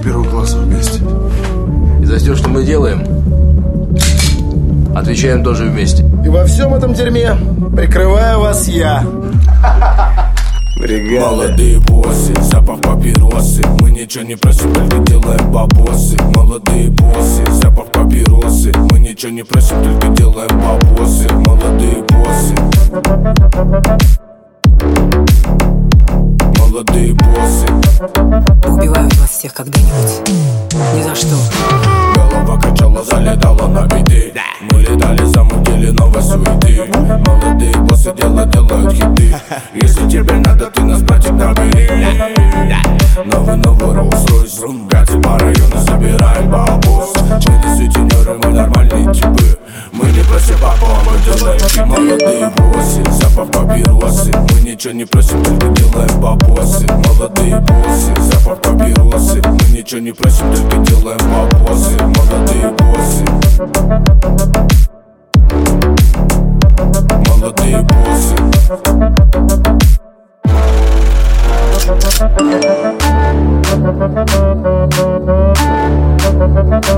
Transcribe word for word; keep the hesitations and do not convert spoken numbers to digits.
первого класса вместе. И за все, что мы делаем, отвечаем тоже вместе. И во всем этом дерьме прикрываю вас я. Бригада. Молодые боссы, запах папиросы. Мы ничего не просим, только делаем бабосы. Молодые боссы, запах папиросы. Мы ничего не просим, только делаем бабосы. Молодые боссы. Молодые боссы. Убивают вас всех когда-нибудь. Ни за что. Голова качала, залетала на биты. Мы летали, замутили новой суеты. Молодые боссы дело делают хиты. Если тебе надо, ты нас, братик, набери. Новый, новый Rolls-Royce. Пять по району собираем бабос. Мы не сутенеры, мы нормальные типы. Мы не просим папу, а мы делаем хит. Молодые боссы, запах папиросы. Мы ничего не просим, только делаем бабосы. Молодые боссы, запах папиросы. Мы ничего не просим, только делаем бабосы. Молодые боссы. Молодые боссы. Молодые боссы.